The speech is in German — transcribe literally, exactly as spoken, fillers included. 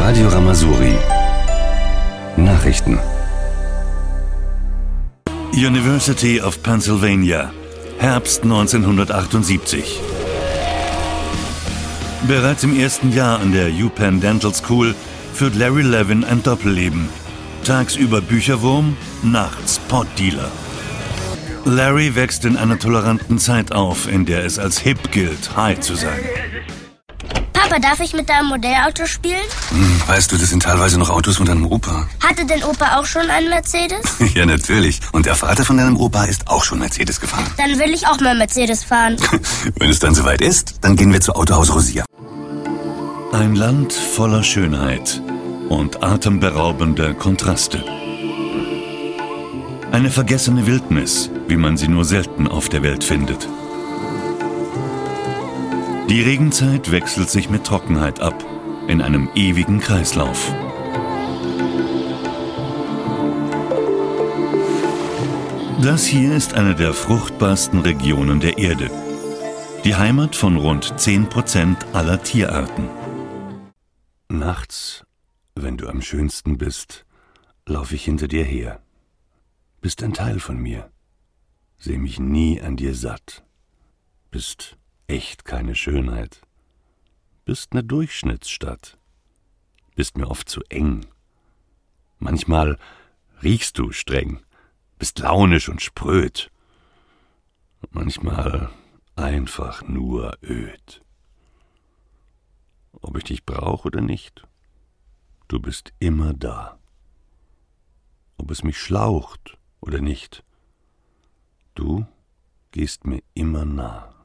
Radio Ramazouri. Nachrichten. University of Pennsylvania, Herbst neunzehnhundertachtundsiebzig. Bereits im ersten Jahr an der UPenn Dental School führt Larry Levin ein Doppelleben. Tagsüber Bücherwurm, nachts Potdealer. Larry wächst in einer toleranten Zeit auf, in der es als hip gilt, high zu sein. Papa, darf ich mit deinem Modellauto spielen? Hm, weißt du, das sind teilweise noch Autos von deinem Opa. Hatte denn Opa auch schon einen Mercedes? Ja, natürlich. Und der Vater von deinem Opa ist auch schon Mercedes gefahren. Dann will ich auch mal Mercedes fahren. Wenn es dann soweit ist, dann gehen wir zu Autohaus Rosia. Ein Land voller Schönheit und atemberaubender Kontraste. Eine vergessene Wildnis, wie man sie nur selten auf der Welt findet. Die Regenzeit wechselt sich mit Trockenheit ab, in einem ewigen Kreislauf. Das hier ist eine der fruchtbarsten Regionen der Erde. Die Heimat von rund zehn Prozent aller Tierarten. Nachts, wenn du am schönsten bist, laufe ich hinter dir her. Bist ein Teil von mir. Seh mich nie an dir satt. Bist echt keine Schönheit. Bist ne Durchschnittsstadt. Bist mir oft zu eng. Manchmal riechst du streng. Bist launisch und spröd. Manchmal einfach nur öd. Ob ich dich brauche oder nicht, du bist immer da. Ob es mich schlaucht oder nicht, du gehst mir immer nah.